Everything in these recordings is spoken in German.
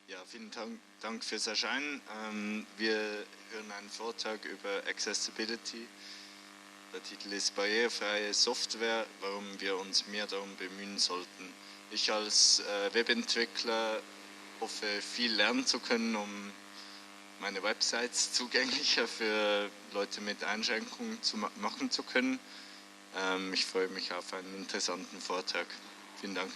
Ja, vielen Dank fürs Erscheinen. Wir hören einen Vortrag über Accessibility. Der Titel ist Barrierefreie Software, warum wir uns mehr darum bemühen sollten. Ich als Webentwickler hoffe, viel lernen zu können, um meine Websites zugänglicher für Leute mit Einschränkungen machen zu können. Ich freue mich auf einen interessanten Vortrag. Vielen Dank.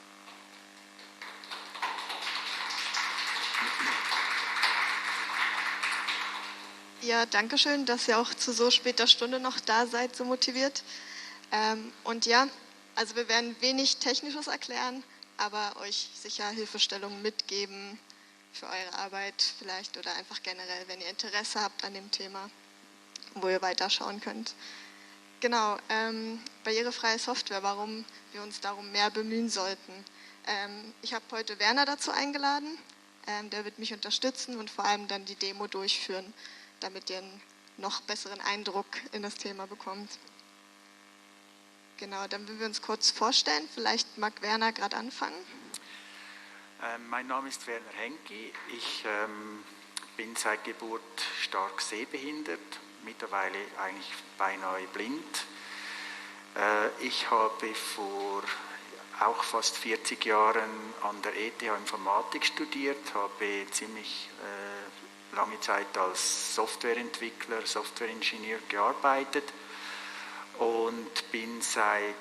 Ja, danke schön, dass ihr auch zu so später Stunde noch da seid, so motiviert. Und ja, also wir werden wenig Technisches erklären, aber euch sicher Hilfestellungen mitgeben für eure Arbeit vielleicht oder einfach generell, wenn ihr Interesse habt an dem Thema, wo ihr weiterschauen könnt. Genau, barrierefreie Software, warum wir uns darum mehr bemühen sollten. Ich habe heute Werner dazu eingeladen, der wird mich unterstützen und vor allem dann die Demo durchführen, damit ihr einen noch besseren Eindruck in das Thema bekommt. Genau, dann würden wir uns kurz vorstellen. Vielleicht mag Werner gerade anfangen. Mein Name ist Werner Henki. Ich bin seit Geburt stark sehbehindert, mittlerweile eigentlich beinahe blind. Ich habe vor auch fast 40 Jahren an der ETH Informatik studiert, habe ziemlich lange Zeit als Softwareentwickler, Softwareingenieur gearbeitet und bin seit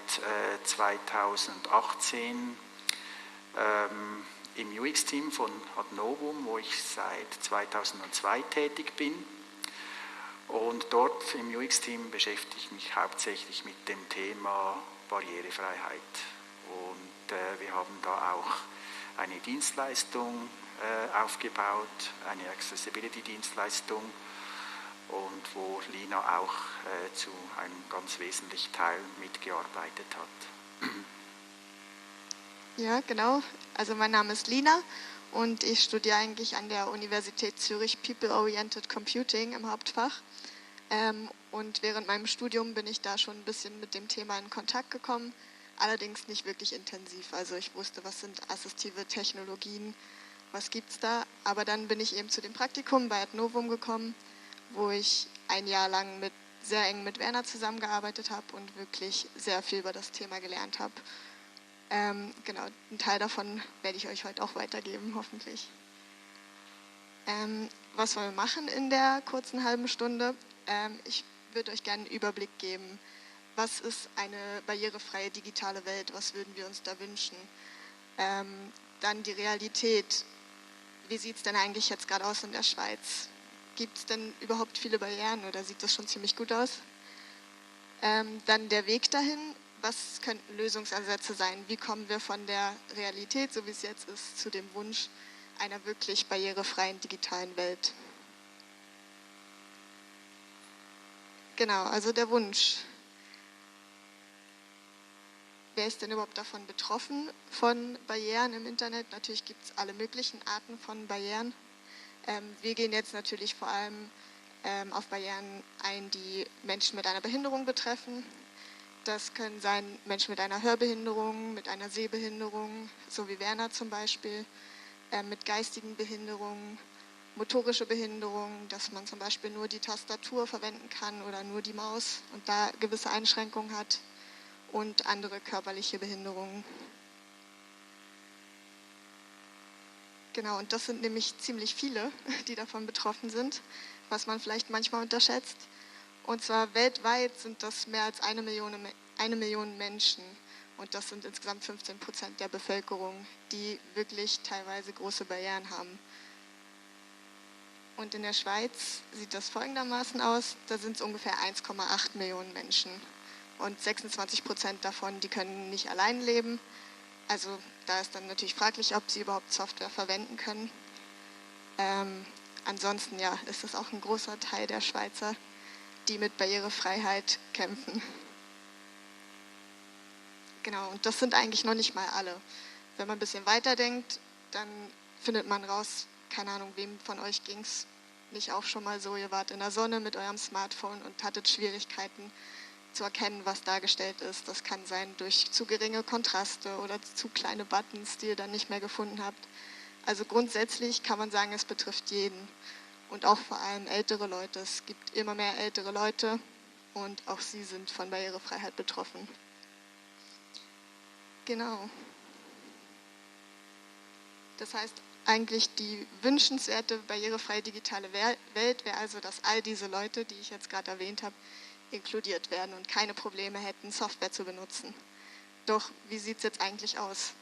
2018 im UX-Team von Adnovum, wo ich seit 2002 tätig bin. Und dort im UX-Team beschäftige ich mich hauptsächlich mit dem Thema Barrierefreiheit. Und wir haben da auch eine Dienstleistung aufgebaut, eine Accessibility-Dienstleistung, und wo Lina auch zu einem ganz wesentlichen Teil mitgearbeitet hat. Ja, genau. Also mein Name ist Lina und ich studiere eigentlich an der Universität Zürich People-Oriented Computing im Hauptfach. Und während meinem Studium bin ich da schon ein bisschen mit dem Thema in Kontakt gekommen, allerdings nicht wirklich intensiv. Also ich wusste, was sind assistive Technologien, was gibt es da. Aber dann bin ich eben zu dem Praktikum bei Adnovum gekommen, wo ich ein Jahr lang sehr eng mit Werner zusammengearbeitet habe und wirklich sehr viel über das Thema gelernt habe. Genau, einen Teil davon werde ich euch heute auch weitergeben, hoffentlich. Was wollen wir machen in der kurzen halben Stunde? Ich würde euch gerne einen Überblick geben. Was ist eine barrierefreie digitale Welt? Was würden wir uns da wünschen? Dann die Realität. Wie sieht es denn eigentlich jetzt gerade aus in der Schweiz? Gibt es denn überhaupt viele Barrieren oder sieht das schon ziemlich gut aus? Dann der Weg dahin. Was könnten Lösungsansätze sein? Wie kommen wir von der Realität, so wie es jetzt ist, zu dem Wunsch einer wirklich barrierefreien digitalen Welt? Genau, also der Wunsch. Wer ist denn überhaupt davon betroffen, von Barrieren im Internet? Natürlich gibt es alle möglichen Arten von Barrieren. Wir gehen jetzt natürlich vor allem auf Barrieren ein, die Menschen mit einer Behinderung betreffen. Das können sein Menschen mit einer Hörbehinderung, mit einer Sehbehinderung, so wie Werner zum Beispiel, mit geistigen Behinderungen, motorische Behinderungen, dass man zum Beispiel nur die Tastatur verwenden kann oder nur die Maus und da gewisse Einschränkungen hat, und andere körperliche Behinderungen. Genau, und das sind nämlich ziemlich viele, die davon betroffen sind, was man vielleicht manchmal unterschätzt. Und zwar weltweit sind das mehr als 1 Million Menschen. Und das sind insgesamt 15% der Bevölkerung, die wirklich teilweise große Barrieren haben. Und in der Schweiz sieht das folgendermaßen aus. Da sind es ungefähr 1,8 Millionen Menschen. Und 26% davon, die können nicht allein leben. Also da ist dann natürlich fraglich, ob sie überhaupt Software verwenden können. Ansonsten ja, ist das auch ein großer Teil der Schweizer, die mit Barrierefreiheit kämpfen. Genau, und das sind eigentlich noch nicht mal alle. Wenn man ein bisschen weiterdenkt, dann findet man raus, keine Ahnung, wem von euch ging es nicht auch schon mal so, ihr wart in der Sonne mit eurem Smartphone und hattet Schwierigkeiten zu erkennen, was dargestellt ist. Das kann sein durch zu geringe Kontraste oder zu kleine Buttons, die ihr dann nicht mehr gefunden habt. Also grundsätzlich kann man sagen, es betrifft jeden und auch vor allem ältere Leute. Es gibt immer mehr ältere Leute und auch sie sind von Barrierefreiheit betroffen. Genau. Das heißt, eigentlich die wünschenswerte barrierefreie digitale Welt wäre also, dass all diese Leute, die ich jetzt gerade erwähnt habe, inkludiert werden und keine Probleme hätten, Software zu benutzen. Doch wie sieht es jetzt eigentlich aus?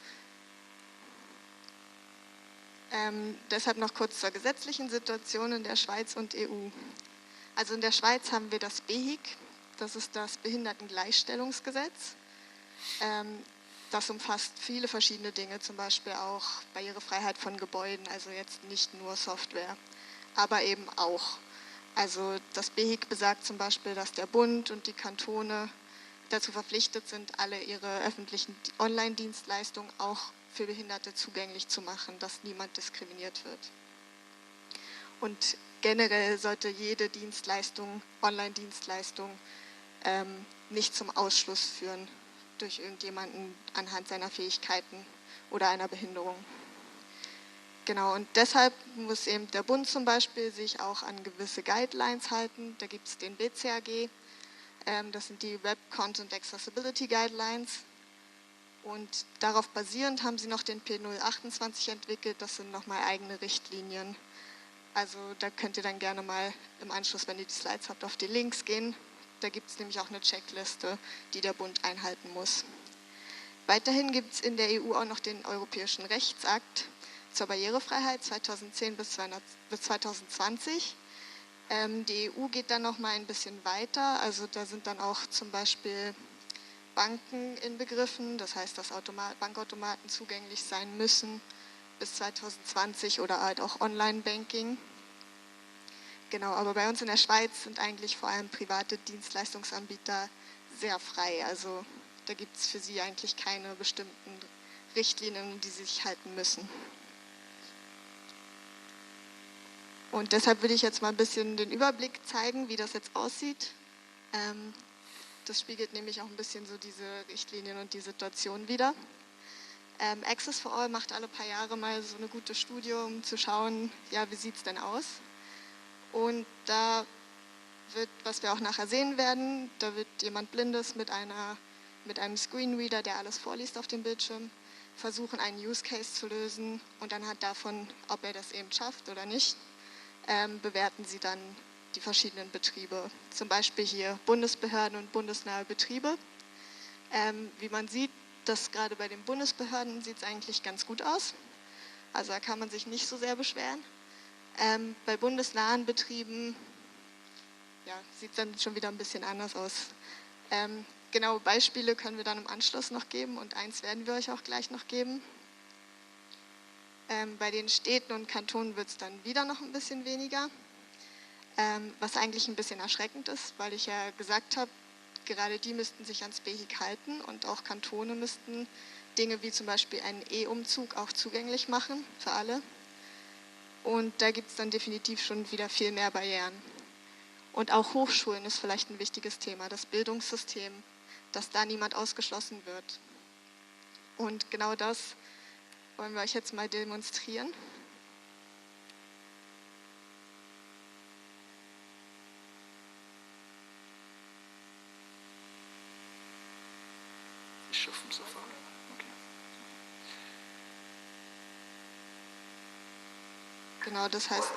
Deshalb noch kurz zur gesetzlichen Situation in der Schweiz und EU. Also in der Schweiz haben wir das BEHIG, das ist das Behindertengleichstellungsgesetz. Das umfasst viele verschiedene Dinge, zum Beispiel auch Barrierefreiheit von Gebäuden, also jetzt nicht nur Software, aber eben auch. Also das BEHIG besagt zum Beispiel, dass der Bund und die Kantone dazu verpflichtet sind, alle ihre öffentlichen Online-Dienstleistungen auch für Behinderte zugänglich zu machen, dass niemand diskriminiert wird. Und generell sollte jede Dienstleistung, Online-Dienstleistung, nicht zum Ausschluss führen durch irgendjemanden anhand seiner Fähigkeiten oder einer Behinderung. Genau, und deshalb muss eben der Bund zum Beispiel sich auch an gewisse Guidelines halten. Da gibt es den BCAG, das sind die Web Content Accessibility Guidelines. Und darauf basierend haben sie noch den P028 entwickelt, das sind nochmal eigene Richtlinien. Also da könnt ihr dann gerne mal im Anschluss, wenn ihr die Slides habt, auf die Links gehen. Da gibt es nämlich auch eine Checkliste, die der Bund einhalten muss. Weiterhin gibt es in der EU auch noch den Europäischen Rechtsakt zur Barrierefreiheit 2010 bis 2020. Die EU geht dann noch mal ein bisschen weiter, also da sind dann auch zum Beispiel Banken inbegriffen, das heißt, dass Bankautomaten zugänglich sein müssen bis 2020 oder halt auch Online-Banking. Genau, aber bei uns in der Schweiz sind eigentlich vor allem private Dienstleistungsanbieter sehr frei, also da gibt es für sie eigentlich keine bestimmten Richtlinien, die sie sich halten müssen. Und deshalb will ich jetzt mal ein bisschen den Überblick zeigen, wie das jetzt aussieht. Das spiegelt nämlich auch ein bisschen so diese Richtlinien und die Situation wider. Access for All macht alle paar Jahre mal so eine gute Studie, um zu schauen, ja, wie sieht es denn aus? Und da wird, was wir auch nachher sehen werden, da wird jemand Blindes mit einem Screenreader, der alles vorliest auf dem Bildschirm, versuchen, einen Use Case zu lösen und anhand davon, ob er das eben schafft oder nicht, bewerten sie dann die verschiedenen Betriebe. Zum Beispiel hier Bundesbehörden und bundesnahe Betriebe. Wie man sieht, dass gerade bei den Bundesbehörden sieht es eigentlich ganz gut aus. Also da kann man sich nicht so sehr beschweren. Bei bundesnahen Betrieben ja, sieht es dann schon wieder ein bisschen anders aus. Genaue Beispiele können wir dann im Anschluss noch geben und eins werden wir euch auch gleich noch geben. Bei den Städten und Kantonen wird es dann wieder noch ein bisschen weniger, was eigentlich ein bisschen erschreckend ist, weil ich ja gesagt habe, gerade die müssten sich ans BEHIG halten und auch Kantone müssten Dinge wie zum Beispiel einen E-Umzug auch zugänglich machen für alle. Und da gibt es dann definitiv schon wieder viel mehr Barrieren. Und auch Hochschulen ist vielleicht ein wichtiges Thema, das Bildungssystem, dass da niemand ausgeschlossen wird. Und genau das wollen wir euch jetzt mal demonstrieren. Ich schaffe es sofort. Okay. Genau, das heißt,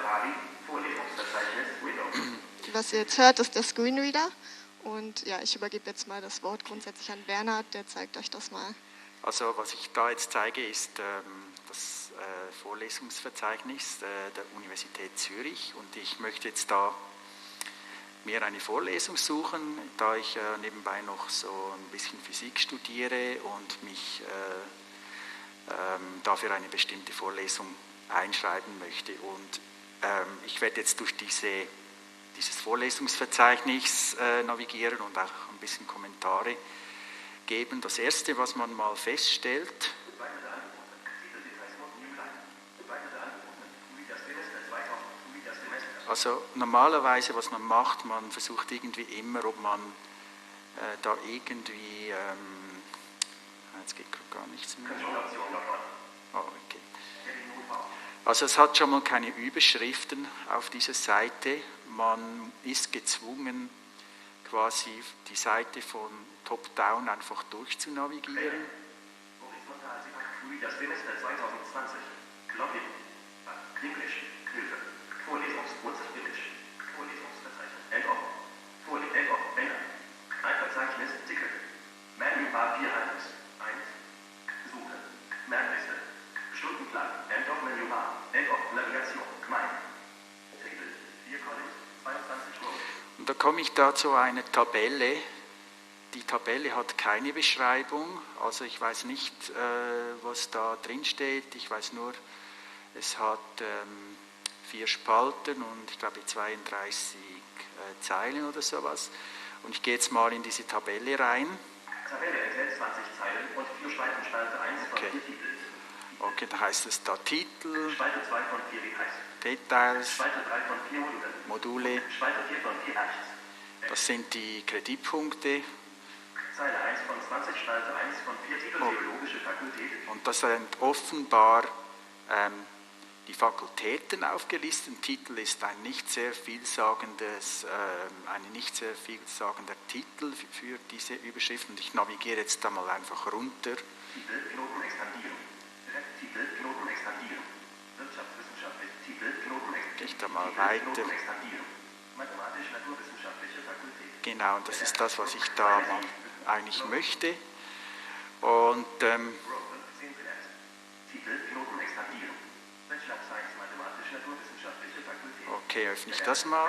was ihr jetzt hört, ist der Screenreader. Und ja, ich übergebe jetzt mal das Wort grundsätzlich an Bernhard, der zeigt euch das mal. Also was ich da jetzt zeige, ist das Vorlesungsverzeichnis der Universität Zürich und ich möchte jetzt da mir eine Vorlesung suchen, da ich nebenbei noch so ein bisschen Physik studiere und mich dafür eine bestimmte Vorlesung einschreiben möchte. Und ich werde jetzt durch dieses Vorlesungsverzeichnis navigieren und auch ein bisschen Kommentare geben. Das Erste, was man mal feststellt, also normalerweise, was man macht, man versucht irgendwie immer, ob man da irgendwie, jetzt geht gar nichts mehr. Oh, okay. Also es hat schon mal keine Überschriften auf dieser Seite. Man ist gezwungen, quasi die Seite von Top-Down einfach durchzunavigieren. Das Semester 2020. Login. Englisch. Hilfe. Vorlesungskurzvillage. Vorlesungsverzeichnis. End of. End of. Banner. Ein Verzeichnis. Ticket. Menübar 4 1. Suche. Merkliste. Stundenplan. End of Menübar. End of Navigation. Gemein. Table. 4 Collins. 22 Uhr. Und da komme ich da zu einer Tabelle. Die Tabelle hat keine Beschreibung, also ich weiß nicht, was da drin steht. Ich weiß nur, es hat 4 Spalten und ich glaube 32 Zeilen oder sowas. Und ich gehe jetzt mal in diese Tabelle rein. Tabelle enthält 20 Zeilen und 4 Spalten. Spalte 1 von 4 Titeln. Okay, da heißt es da Titel, Spalte 2 von 4 Details. Details, Spalte 3 von 4 Module. Spalte 4 von 4 Acts. Das sind die Kreditpunkte. Zeile 1 von 20, Spalte 1 von 4 Titel, Theologische Fakultät. Und das sind offenbar die Fakultäten aufgelistet. Titel ist ein nicht sehr vielsagender Titel für diese Überschrift. Und ich navigiere jetzt da mal einfach runter. Titel, Knoten expandieren. Titel, Knoten expandieren. Wirtschaftswissenschaftlich. Titel, Knoten expandieren. Gehe ich da mal weiter. Knoten expandieren. Mathematisch-naturwissenschaftliche Fakultät. Genau, und das ist das, was ich da mal eigentlich möchte. Und Titel, Knoten expandieren. Bachelor of Science, mathematisch-naturwissenschaftliche Fakultät. okay, öffne ich das mal.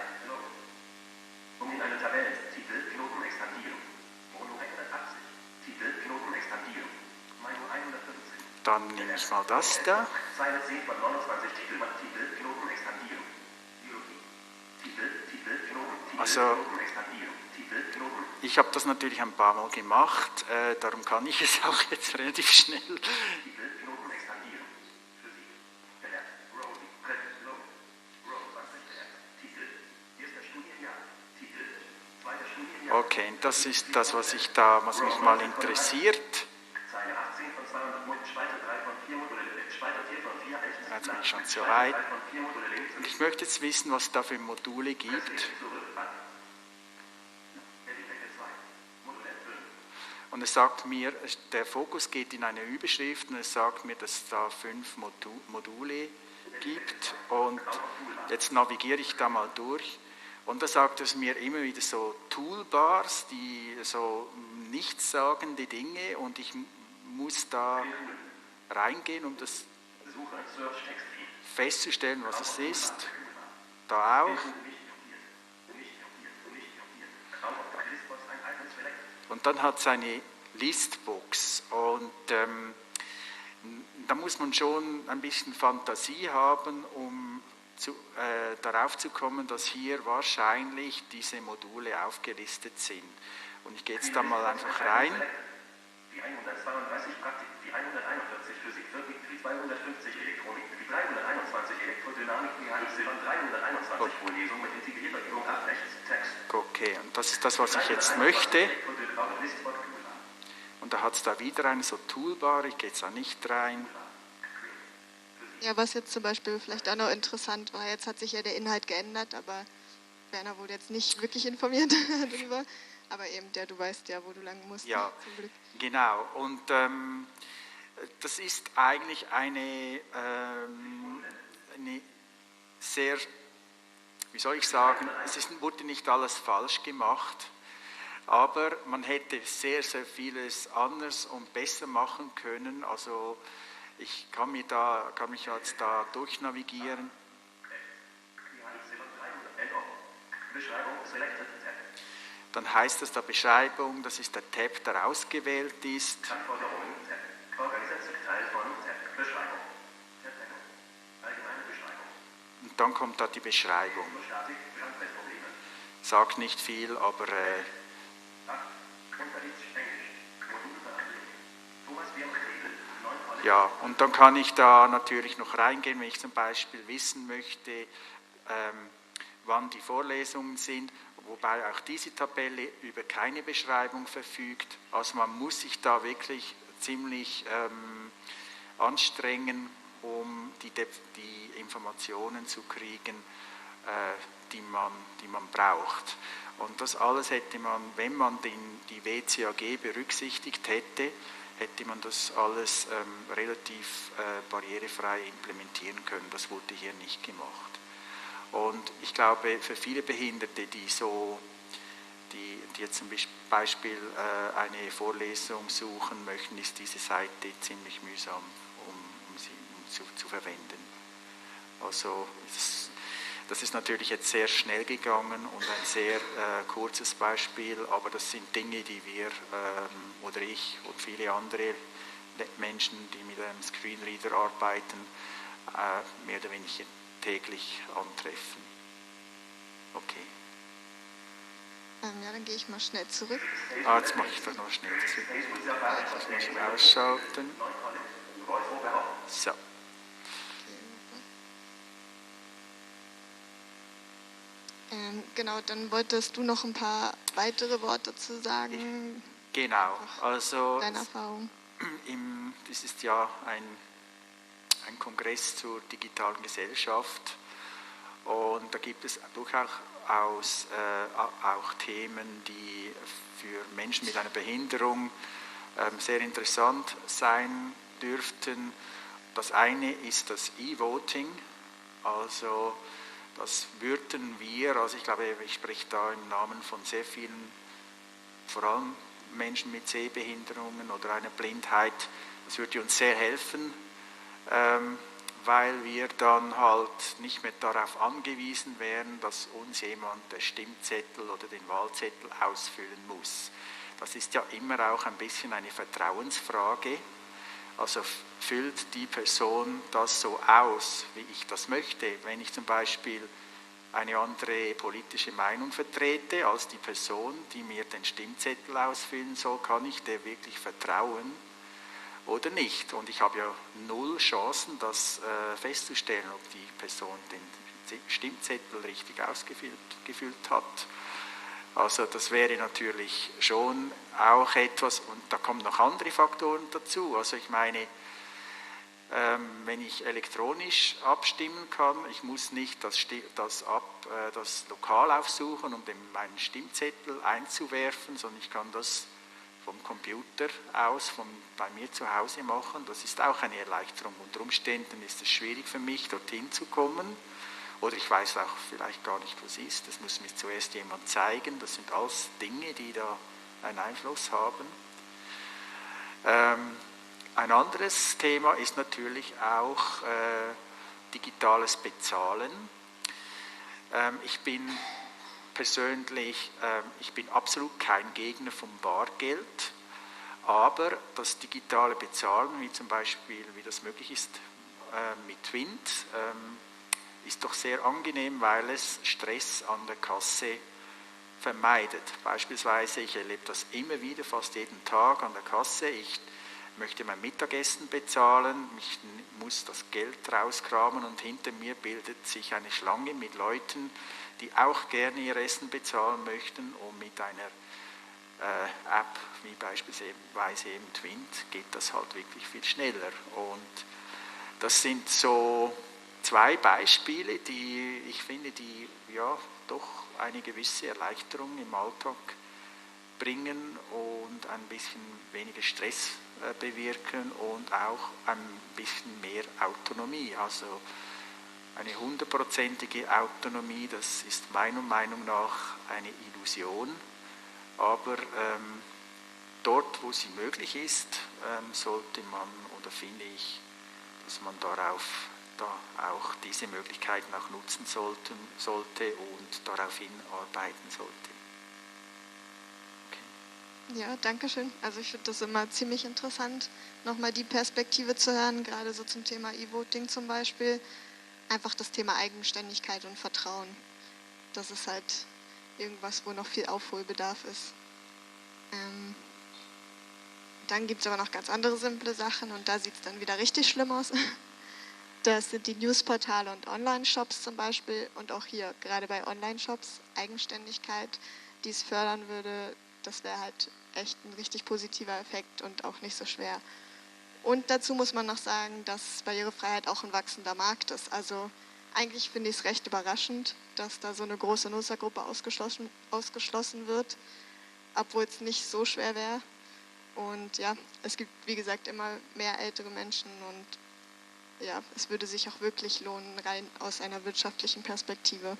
Um in eine Tabelle. Titel, Knoten expandieren. Mono 180. Titel, Knoten expandieren. Mino 115. Dann nehme ich mal das da. Zeile 10 von 29. Titel, Knoten expandieren. Biologie. Titel, Knoten, Knoten expandieren. Titel, Knoten. Ich habe das natürlich ein paar Mal gemacht, darum kann ich es auch jetzt relativ schnell. Titel, Knoten expandieren. Physik. Gelehrt. Rosie. Row 20 gelehrt. Titel. Erster Studienjahr. Titel. Zweiter Studienjahr. Okay, und das ist das, was mich mal interessiert. Zeile 18 von 200, Spalte 3 von 4 Module, Spalte 4 von 4 Jetzt bin ich schon so weit. Und ich möchte jetzt wissen, was es da für Module gibt. Und es sagt mir, der Fokus geht in eine Überschrift und es sagt mir, dass es da 5 Module gibt. Und jetzt navigiere ich da mal durch. Und da sagt es mir immer wieder so Toolbars, die so nichtssagende Dinge, und ich muss da reingehen, um das festzustellen, was es ist. Da auch. Und dann hat es eine Listbox. Und da muss man schon ein bisschen Fantasie haben, um darauf zu kommen, dass hier wahrscheinlich diese Module aufgelistet sind. Und ich gehe jetzt da mal einfach rein. Die 132 Praktik, die 141 Physik, die 250 Elektronik, die 321 Elektrodynamik, die 321 Vorlesungen mit integrierter Übung 8 Rechtstext. Okay, und das ist das, was ich jetzt möchte. Und da hat es da wieder eine so Toolbar, ich gehe jetzt da nicht rein. Ja, was jetzt zum Beispiel vielleicht auch noch interessant war, jetzt hat sich ja der Inhalt geändert, aber Werner wurde jetzt nicht wirklich informiert darüber. Aber eben, du weißt ja, wo du lang musst. Ja, zum Glück. Genau. Und das ist eigentlich eine sehr, wie soll ich sagen, wurde nicht alles falsch gemacht, aber man hätte sehr, sehr vieles anders und besser machen können. Also ich kann mich jetzt da durchnavigieren. Dann heißt es der Beschreibung, das ist der Tab, der ausgewählt ist. Und dann kommt da die Beschreibung. Sagt nicht viel, aber ja, und dann kann ich da natürlich noch reingehen, wenn ich zum Beispiel wissen möchte, wann die Vorlesungen sind, wobei auch diese Tabelle über keine Beschreibung verfügt. Also man muss sich da wirklich ziemlich anstrengen, um die Informationen zu kriegen, die man braucht. Und das alles hätte man, wenn man die WCAG berücksichtigt hätte, hätte man das alles relativ barrierefrei implementieren können. Das wurde hier nicht gemacht. Und ich glaube, für viele Behinderte, die jetzt zum Beispiel eine Vorlesung suchen möchten, ist diese Seite ziemlich mühsam, um sie zu verwenden. Also das ist natürlich jetzt sehr schnell gegangen und ein sehr kurzes Beispiel, aber das sind Dinge, die wir oder ich und viele andere Menschen, die mit einem Screenreader arbeiten, mehr oder weniger täglich antreffen. Okay. Ja, dann gehe ich mal schnell zurück. Jetzt mache ich das noch schnell. Das muss ich ausschalten. So. Genau, dann wolltest du noch ein paar weitere Worte dazu sagen. Genau, also deine Erfahrung. Das ist ja ein Kongress zur digitalen Gesellschaft und da gibt es durchaus auch Themen, die für Menschen mit einer Behinderung sehr interessant sein dürften. Das eine ist das E-Voting, also das würden wir, also ich glaube, ich spreche da im Namen von sehr vielen, vor allem Menschen mit Sehbehinderungen oder einer Blindheit, das würde uns sehr helfen, weil wir dann halt nicht mehr darauf angewiesen wären, dass uns jemand den Stimmzettel oder den Wahlzettel ausfüllen muss. Das ist ja immer auch ein bisschen eine Vertrauensfrage. Also füllt die Person das so aus, wie ich das möchte. Wenn ich zum Beispiel eine andere politische Meinung vertrete als die Person, die mir den Stimmzettel ausfüllen soll, kann ich der wirklich vertrauen oder nicht? Und ich habe ja null Chancen, das festzustellen, ob die Person den Stimmzettel richtig ausgefüllt hat. Also das wäre natürlich schon auch etwas, und da kommen noch andere Faktoren dazu. Also ich meine, wenn ich elektronisch abstimmen kann, ich muss nicht das Lokal aufsuchen, um meinen Stimmzettel einzuwerfen, sondern ich kann das vom Computer aus, bei mir zu Hause machen. Das ist auch eine Erleichterung. Unter Umständen ist es schwierig für mich, dorthin zu kommen. Oder ich weiß auch vielleicht gar nicht, was ist. Das muss mir zuerst jemand zeigen. Das sind alles Dinge, die da einen Einfluss haben. Ein anderes Thema ist natürlich auch digitales Bezahlen. Ich bin persönlich, ich bin absolut kein Gegner vom Bargeld, aber das digitale Bezahlen, wie zum Beispiel, wie das möglich ist mit Twint, ist doch sehr angenehm, weil es Stress an der Kasse vermeidet. Beispielsweise, ich erlebe das immer wieder, fast jeden Tag an der Kasse. Ich möchte mein Mittagessen bezahlen, ich muss das Geld rauskramen und hinter mir bildet sich eine Schlange mit Leuten, die auch gerne ihr Essen bezahlen möchten, und mit einer App wie beispielsweise eben Twint geht das halt wirklich viel schneller. Und das sind so zwei Beispiele, die ich finde, die ja doch eine gewisse Erleichterung im Alltag bringen und ein bisschen weniger Stress bewirken und auch ein bisschen mehr Autonomie. Also eine 100%ige Autonomie, das ist meiner Meinung nach eine Illusion, aber dort, wo sie möglich ist, sollte man, oder finde ich, dass man da auch diese Möglichkeiten auch nutzen sollte und darauf hinarbeiten sollte. Okay. Ja, danke schön. Also ich finde das immer ziemlich interessant, nochmal die Perspektive zu hören, gerade so zum Thema E-Voting zum Beispiel. Einfach das Thema Eigenständigkeit und Vertrauen. Das ist halt irgendwas, wo noch viel Aufholbedarf ist. Dann gibt es aber noch ganz andere simple Sachen und da sieht es dann wieder richtig schlimm aus. Das sind die Newsportale und Online-Shops zum Beispiel und auch hier, gerade bei Online-Shops, Eigenständigkeit, die es fördern würde, das wäre halt echt ein richtig positiver Effekt und auch nicht so schwer Und dazu muss man noch sagen, dass Barrierefreiheit auch ein wachsender Markt ist. Also eigentlich finde ich es recht überraschend, dass da so eine große Nutzergruppe ausgeschlossen wird, obwohl es nicht so schwer wäre. Und ja, es gibt, wie gesagt, immer mehr ältere Menschen und ja, es würde sich auch wirklich lohnen, rein aus einer wirtschaftlichen Perspektive.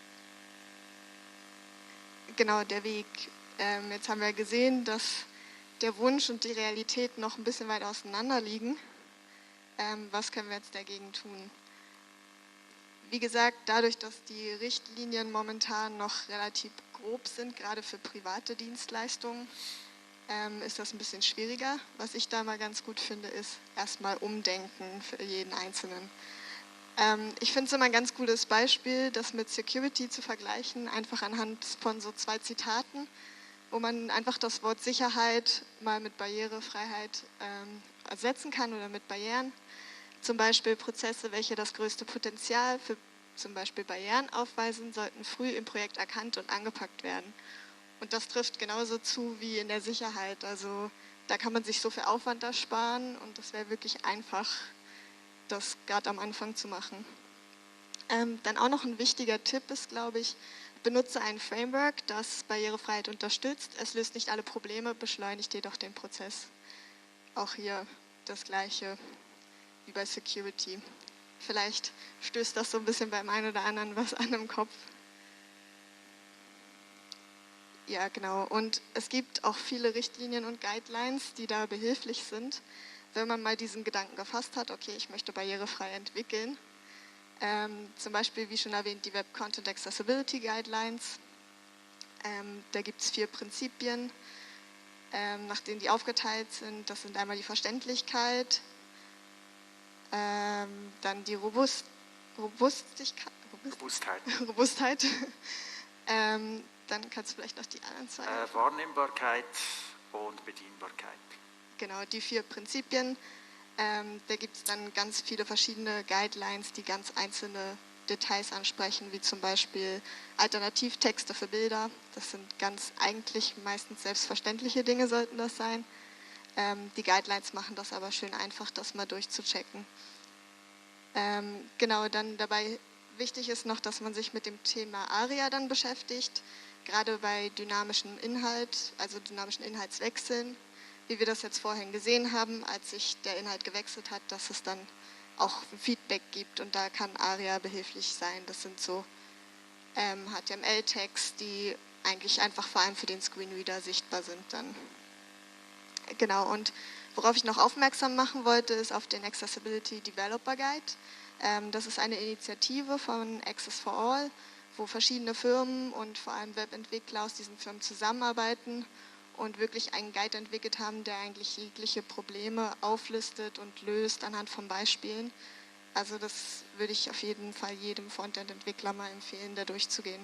Genau, der Weg. Jetzt haben wir gesehen, dass der Wunsch und die Realität noch ein bisschen weit auseinander liegen. Was können wir jetzt dagegen tun? Wie gesagt, dadurch, dass die Richtlinien momentan noch relativ grob sind, gerade für private Dienstleistungen, ist das ein bisschen schwieriger. Was ich da mal ganz gut finde, ist erstmal Umdenken für jeden Einzelnen. Ich finde es immer ein ganz gutes Beispiel, das mit Security zu vergleichen, einfach anhand von so 2 Zitaten, wo man einfach das Wort Sicherheit mal mit Barrierefreiheit ersetzen kann oder mit Barrieren. Zum Beispiel Prozesse, welche das größte Potenzial für zum Beispiel Barrieren aufweisen, sollten früh im Projekt erkannt und angepackt werden. Und das trifft genauso zu wie in der Sicherheit. Also da kann man sich so viel Aufwand ersparen und das wäre wirklich einfach, das gerade am Anfang zu machen. Dann auch noch ein wichtiger Tipp ist, glaube ich, benutze ein Framework, das Barrierefreiheit unterstützt. Es löst nicht alle Probleme, beschleunigt jedoch den Prozess. Auch hier das Gleiche wie bei Security. Vielleicht stößt das so ein bisschen beim einen oder anderen was an im Kopf. Ja, genau. Und es gibt auch viele Richtlinien und Guidelines, die da behilflich sind, wenn man mal diesen Gedanken gefasst hat, okay, ich möchte barrierefrei entwickeln. Zum Beispiel, wie schon erwähnt, die Web Content Accessibility Guidelines. Da gibt es 4 Prinzipien, nach denen die aufgeteilt sind. Das sind einmal die Verständlichkeit, dann die Robustheit. Dann kannst du vielleicht noch die anderen 2. Wahrnehmbarkeit und Bedienbarkeit. Genau, die 4 Prinzipien. Da gibt es dann ganz viele verschiedene Guidelines, die ganz einzelne Details ansprechen, wie zum Beispiel Alternativtexte für Bilder. Das sind ganz eigentlich meistens selbstverständliche Dinge, sollten das sein. Die Guidelines machen das aber schön einfach, das mal durchzuchecken. Genau, dann dabei wichtig ist noch, dass man sich mit dem Thema ARIA dann beschäftigt, gerade bei dynamischem Inhalt, also dynamischen Inhaltswechseln, wie wir das jetzt vorhin gesehen haben, als sich der Inhalt gewechselt hat, dass es dann auch Feedback gibt und da kann ARIA behilflich sein. Das sind so HTML-Tags, die eigentlich einfach vor allem für den Screenreader sichtbar sind dann. Genau, und worauf ich noch aufmerksam machen wollte, ist auf den Accessibility Developer Guide. Das ist eine Initiative von Access for All, wo verschiedene Firmen und vor allem Webentwickler aus diesen Firmen zusammenarbeiten und wirklich einen Guide entwickelt haben, der eigentlich jegliche Probleme auflistet und löst anhand von Beispielen. Also das würde ich auf jeden Fall jedem Frontend-Entwickler mal empfehlen, da durchzugehen.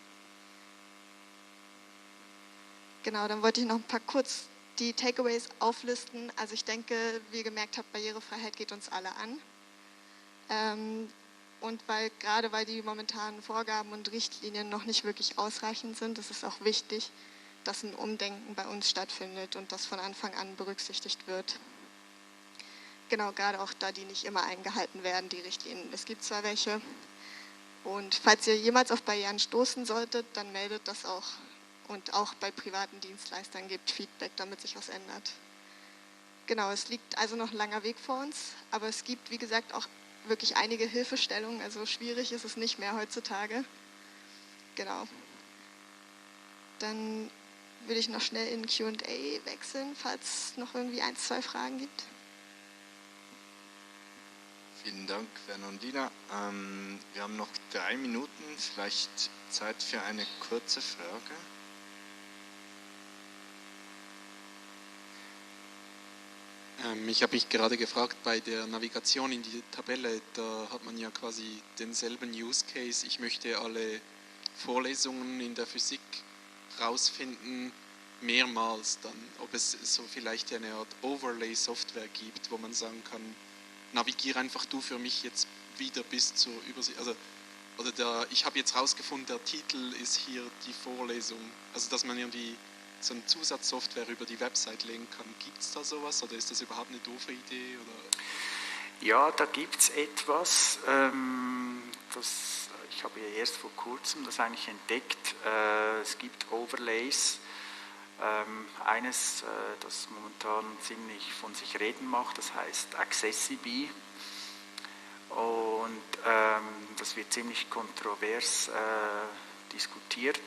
Genau, dann wollte ich noch ein paar kurz die Takeaways auflisten. Also ich denke, wie ihr gemerkt habt, Barrierefreiheit geht uns alle an. Und gerade weil die momentanen Vorgaben und Richtlinien noch nicht wirklich ausreichend sind, ist es auch wichtig, dass ein Umdenken bei uns stattfindet und das von Anfang an berücksichtigt wird. Genau, gerade auch da die nicht immer eingehalten werden, die Richtlinien. Es gibt zwar welche und falls ihr jemals auf Barrieren stoßen solltet, dann meldet das auch. Und auch bei privaten Dienstleistern gibt Feedback, damit sich was ändert. Genau, es liegt also noch ein langer Weg vor uns, aber es gibt, wie gesagt, auch wirklich einige Hilfestellungen, also schwierig ist es nicht mehr heutzutage. Genau. Dann würde ich noch schnell in Q&A wechseln, falls es noch irgendwie 1, 2 Fragen gibt. Vielen Dank, Werner und Lina. Wir haben noch 3 Minuten, vielleicht Zeit für eine kurze Frage. Ich habe mich gerade gefragt, bei der Navigation in die Tabelle, da hat man ja quasi denselben Use Case. Ich möchte alle Vorlesungen in der Physik rausfinden, mehrmals dann. Ob es so vielleicht eine Art Overlay-Software gibt, wo man sagen kann, navigiere einfach du für mich jetzt wieder bis zur Übersicht. Also, ich habe jetzt rausgefunden, der Titel ist hier die Vorlesung. Also dass man irgendwie so eine Zusatzsoftware über die Website legen kann. Gibt es da sowas oder ist das überhaupt eine doofe Idee? Oder? Ja, da gibt es etwas. Ich habe ja erst vor kurzem das eigentlich entdeckt. Es gibt Overlays. Eines, das momentan ziemlich von sich reden macht, das heißt Accessibility. Und das wird ziemlich kontrovers diskutiert.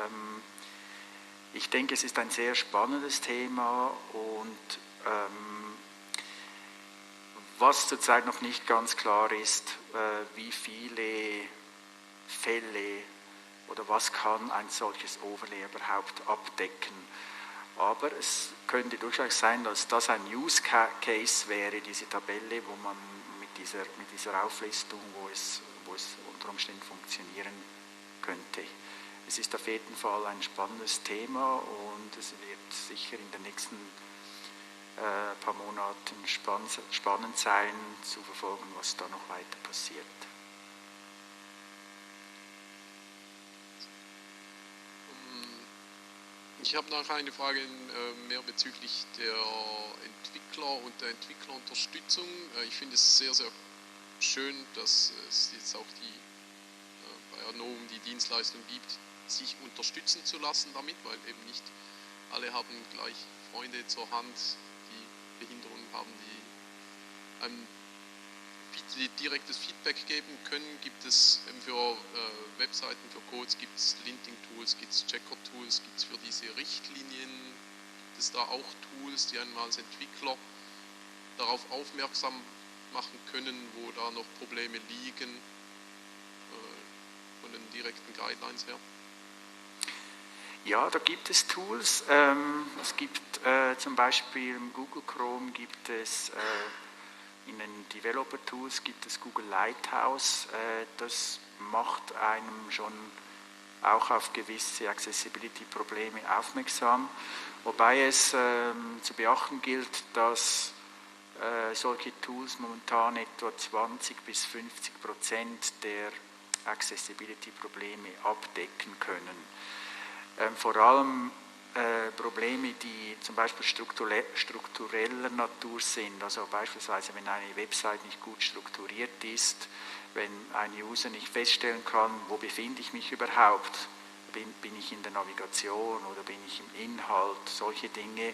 Ich denke, es ist ein sehr spannendes Thema und was zurzeit noch nicht ganz klar ist, wie viele Fälle oder was kann ein solches Overlay überhaupt abdecken. Aber es könnte durchaus sein, dass das ein Use Case wäre, diese Tabelle, wo man mit dieser Auflistung, wo es unter Umständen funktionieren könnte. Es ist auf jeden Fall ein spannendes Thema und es wird sicher in den nächsten paar Monaten spannend sein, zu verfolgen, was da noch weiter passiert. Ich habe noch eine Frage mehr bezüglich der Entwickler und der Entwicklerunterstützung. Ich finde es sehr, sehr schön, dass es jetzt auch bei Anovum die Dienstleistung gibt, sich unterstützen zu lassen damit, weil eben nicht alle haben gleich Freunde zur Hand, die Behinderungen haben, die einem direktes Feedback geben können. Gibt es für Webseiten, für Codes, gibt es Linting-Tools, gibt es Checker-Tools, gibt es für diese Richtlinien, gibt es da auch Tools, die einen als Entwickler darauf aufmerksam machen können, wo da noch Probleme liegen, von den direkten Guidelines her? Ja, da gibt es Tools. Es gibt zum Beispiel im Google Chrome gibt es in den Developer Tools gibt es Google Lighthouse. Das macht einem schon auch auf gewisse Accessibility-Probleme aufmerksam. Wobei es zu beachten gilt, dass solche Tools momentan etwa 20-50% der Accessibility-Probleme abdecken können. Vor allem Probleme, die zum Beispiel struktureller Natur sind, also beispielsweise wenn eine Website nicht gut strukturiert ist, wenn ein User nicht feststellen kann, wo befinde ich mich überhaupt, bin ich in der Navigation oder bin ich im Inhalt, solche Dinge,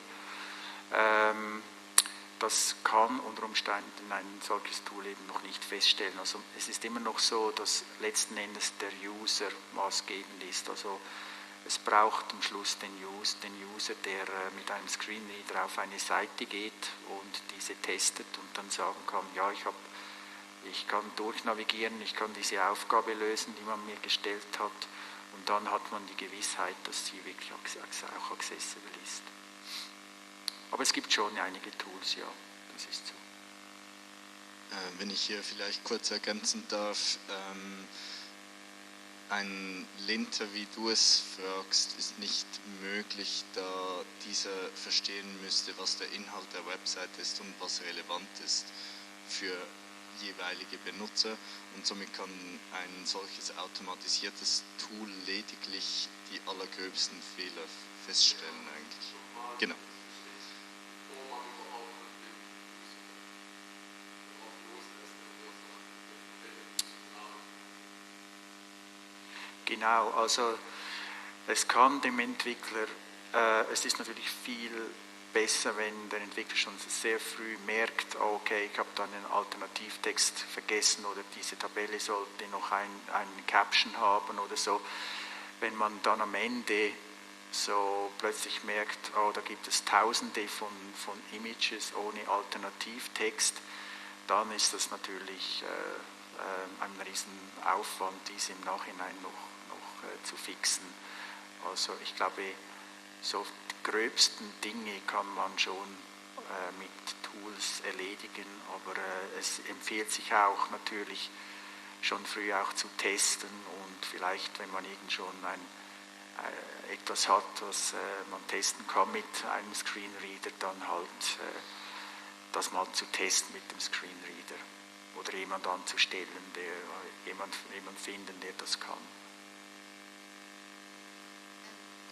das kann unter Umständen ein solches Tool eben noch nicht feststellen. Also es ist immer noch so, dass letzten Endes der User maßgebend ist, also es braucht am Schluss den User, der mit einem Screenreader auf eine Seite geht und diese testet und dann sagen kann, ja, ich kann durchnavigieren, ich kann diese Aufgabe lösen, die man mir gestellt hat und dann hat man die Gewissheit, dass sie wirklich auch accessible ist. Aber es gibt schon einige Tools, ja, das ist so. Wenn ich hier vielleicht kurz ergänzen darf, ein Linter, wie du es fragst, ist nicht möglich, da dieser verstehen müsste, was der Inhalt der Website ist und was relevant ist für jeweilige Benutzer. Und somit kann ein solches automatisiertes Tool lediglich die allergröbsten Fehler feststellen eigentlich. Genau. Genau, also es kann dem Entwickler, es ist natürlich viel besser, wenn der Entwickler schon sehr früh merkt, okay, ich habe da einen Alternativtext vergessen oder diese Tabelle sollte noch einen Caption haben oder so. Wenn man dann am Ende so plötzlich merkt, oh, da gibt es tausende von Images ohne Alternativtext, dann ist das natürlich ein Riesenaufwand, diese im Nachhinein noch zu fixen. Also ich glaube, so die gröbsten Dinge kann man schon mit Tools erledigen, aber es empfiehlt sich auch natürlich schon früh auch zu testen und vielleicht, wenn man irgend schon etwas hat, was man testen kann mit einem Screenreader, dann halt das mal zu testen mit dem Screenreader oder jemand anzustellen, jemand finden, der das kann.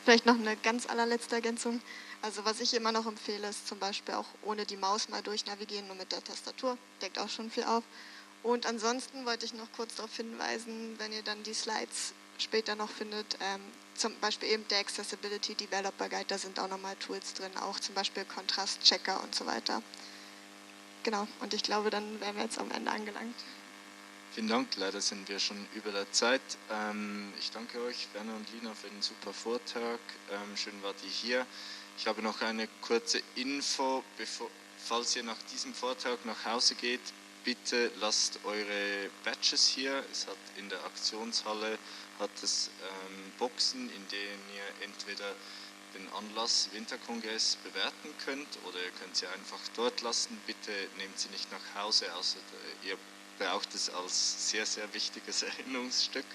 Vielleicht noch eine ganz allerletzte Ergänzung. Also was ich immer noch empfehle, ist zum Beispiel auch ohne die Maus mal durchnavigieren, nur mit der Tastatur. Deckt auch schon viel auf. Und ansonsten wollte ich noch kurz darauf hinweisen, wenn ihr dann die Slides später noch findet, zum Beispiel eben der Accessibility Developer Guide, da sind auch nochmal Tools drin, auch zum Beispiel Kontrastchecker und so weiter. Genau, und ich glaube, dann wären wir jetzt am Ende angelangt. Vielen Dank, leider sind wir schon über der Zeit. Ich danke euch, Werner und Lina, für den super Vortrag. Schön wart ihr hier. Ich habe noch eine kurze Info, falls ihr nach diesem Vortrag nach Hause geht, bitte lasst eure Badges hier. Es hat in der Aktionshalle Boxen, in denen ihr entweder den Anlass Winterkongress bewerten könnt oder ihr könnt sie einfach dort lassen. Bitte nehmt sie nicht nach Hause, außer ihr braucht es als sehr, sehr wichtiges Erinnerungsstück.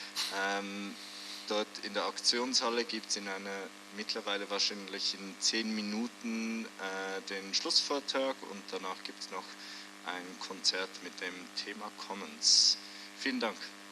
Dort in der Aktionshalle gibt es in einer mittlerweile wahrscheinlich in 10 Minuten den Schlussvortrag und danach gibt es noch ein Konzert mit dem Thema Commons. Vielen Dank.